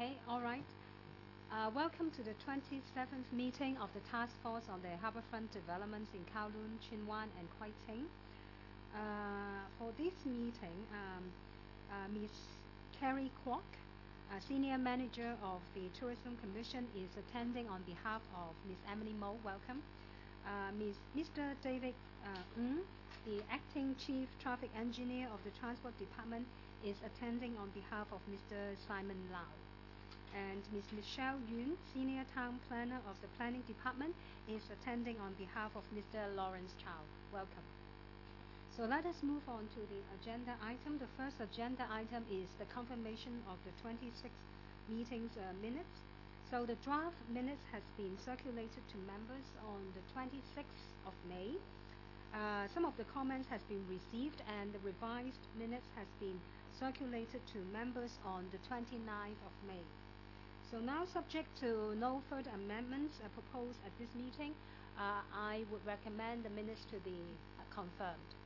Okay, all right. Welcome to the 27th meeting of the Task Force on the Harbourfront Developments in Kowloon, Tsuen Wan, and Kwai Tsing. For this meeting, Ms. Carrie Kwok, Senior Manager of the Tourism Commission, is attending on behalf of Ms. Emily Mo. Welcome. Mr. David Ng, the Acting Chief Traffic Engineer of the Transport Department, is attending on behalf of Mr. Simon Lau. And Ms. Michelle Yun, Senior Town Planner of the Planning Department, is attending on behalf of Mr. Lawrence Chow. Welcome. So let us move on to the agenda item. The first agenda item is the confirmation of the 26th meeting's minutes. So the draft minutes has been circulated to members on the 26th of May. Some of the comments has been received and the revised minutes has been circulated to members on the 29th of May. So now, subject to no further amendments proposed at this meeting, I would recommend the minutes to be confirmed.